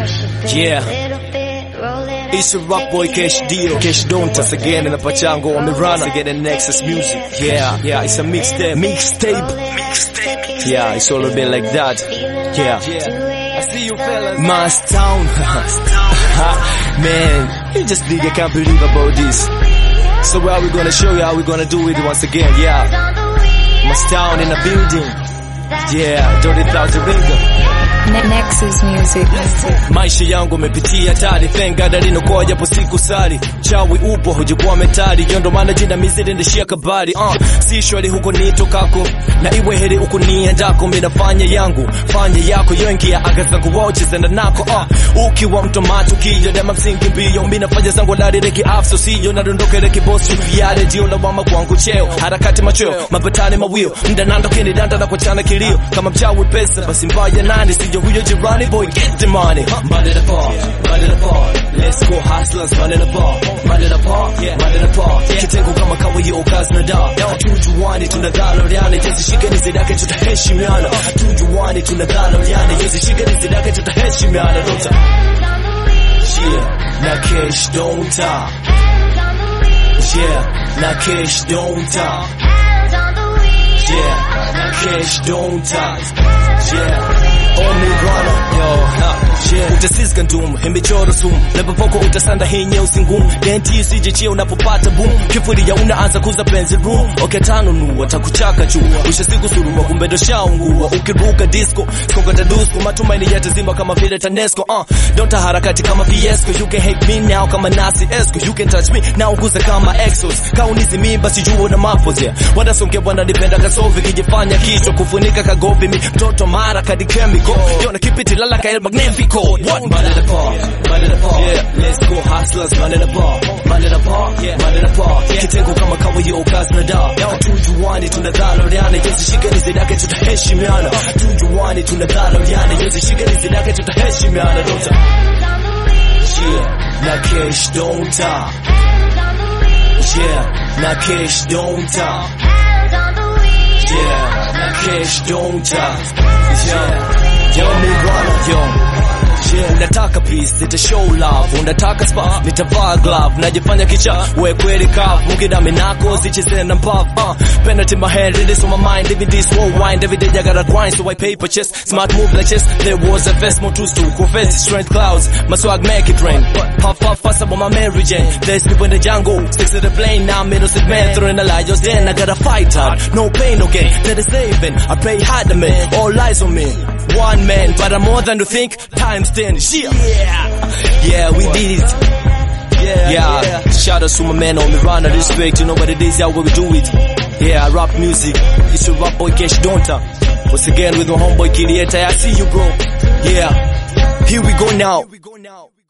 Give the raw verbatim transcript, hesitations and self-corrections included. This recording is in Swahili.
Yeah, it's a rock boy Cash Deal, Cash Don't us again in the Pachango on the run again in Nexus Music. Yeah, yeah, it's a mixtape, mixtape, mixtape. Yeah, it's all a bit like that. Yeah, yeah. I see you fellas. Mastown, man, you just think I can't believe about this. So well, we're gonna show you how we're gonna do it once again. Yeah, Mastown in the building. Yeah, dirty thousand ringer. Nexus Music. Maisha yangu mepitia tari, thank God alinokoa japo siku sali. Chawi upo hujikuwa metali, yondo maana jina mizidi ndishia kabari. uh, Si shwari huko nitokako, na iwe heri huko niendako. Minafanya yangu, fanya yako, yoingia anga zangu waoche zenda nako. uh, Ukiwa mto matu kijo, dema msingi mbiyo. Minafanya zangu lari reki afso siyo, na dondoke reki bosu. Yale dio la wama kwangu cheo, harakati machweo, mapatani mawio. Mda nando kini danda na kwa chana kilio. Kama mchawi pesa, basi mbaya nani siyo huyo jirani boy, get the money. Money the bar, money the bar. Let's go hustlers, money the bar. Money the bar, money the bar. Kitengo kama kawa hiyo kazi na da. Tujuani tunadhalo liane, jezi shika nizi dake tutaheshimiana. Tujuani tunadhalo liane, jezi shika nizi dake tutaheshimiana. Don't talk. Yeah, na cash don't talk. Yeah, na cash don't talk. Yeah, na cash don't talk. Yeah, only runner, yo, ha, yeah. Utasizga ndumu, hembichoro sumu. Lepo poko utasanda hii nyeusi ngumu. Denti usije chia unapopata boom. Kifuri ya unaanza kuza penzi room. Oke tano nuwa, takuchaka chua. Usha siku suruma kumbedo shaungua. Ukiruka disco, skoka tadusko. Matumaini yatazimba kama vile tanesco. uh. Don't harakati kama fiesco. You can hate me now kama nasi esco. You can touch me now kuza kama exos. Kaunizi mi basi juo na mapozea. Wanda songe wana dipenda kasovi. Kijifanya kicho kufunika kagovi mi. Mtoto mara kadi chemical. Yo na kipiti lala ka el magnifico. What? Money the bar, money the bar. Yeah, let's go hustlers, money the bar. Money the bar, yeah, money the bar. Kitengo kama kawa hiyo kazi na da. Tujuani tunadhalo liane, jezi shika nizi dake tutaheshimiana. Tujuani tunadhalo liane, jezi shika nizi dake tutaheshimiana. Don't talk. Yeah, na cash don't talk. Yeah, na cash don't talk. Yeah, na cash don't talk. Yeah, yo me runner, yo. Yeah, unataka peace, nita show love. Unataka spa, nitavaa glove. Najifanya kicha, we kweli kavu. Mungida minako, zicheze na mbavu. uh, Penalty in my hand, it is on my mind. Living this whole wine, every day I gotta grind. So I paper chest, smart move like chess. There was a vest, more tools to confess. Strength clouds, my swag make it rain. Puff, puff, fast up on my Mary Jane. There's people in the jungle, six to the plane. Now I'm innocent man, throwing the light just then. I gotta fight hard, no pain, no gain. That is saving, I play hard to man. All eyes on me, one man. But I'm more than you think, times ten. Yeah, yeah, we did it. Yeah, yeah, yeah. Shout out to my man on the run. I respect, you know what it is, how we do it. Yeah, rap music. It's a rap boy Cash Donta. Once again with my homeboy Kilieta. I see you, bro. Yeah, here we go now.